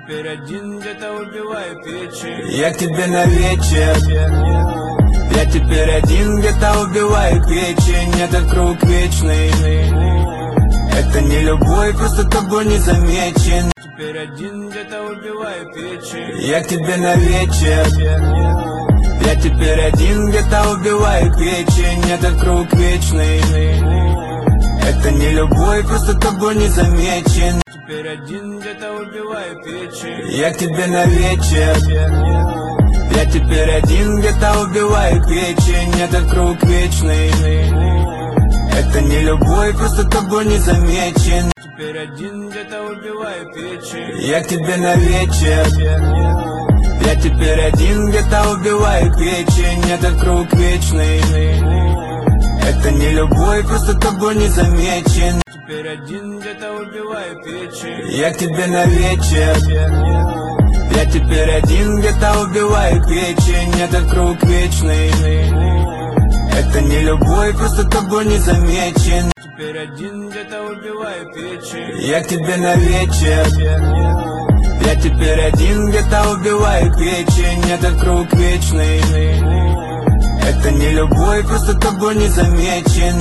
Теперь один где-то убиваю печень. Я к тебе на вечер. Я теперь один где-то убиваю печень. Этот круг вечный. Это не любовь, просто тобой не замечен. Теперь один где-то убиваю печень. Я к тебе на вечер. Я теперь один где-то убиваю печень. Этот круг вечный. Это не любовь, просто тобой не замечен. Теперь один где-то убиваю печень. Я к тебе на вечер. Я теперь один где-то убиваю печень. Этот круг вечный. Это не любовь, просто тобой не замечен. Теперь один где-то убиваю печень. Я к тебе на вечер. Я теперь один где-то убиваю печень. Этот круг вечный. Это не любовь, просто тобой не замечен. Теперь один где-то убиваю печень. Я к тебе на вечер. Я теперь один где-то убиваю печень. Этот круг вечный. Это не любовь, просто тобой не замечен. Теперь один где-то убиваю печень. Я к тебе на вечер. Я теперь один где-то убиваю печень. Этот круг вечный. Это не любовь, просто тобой не замечен.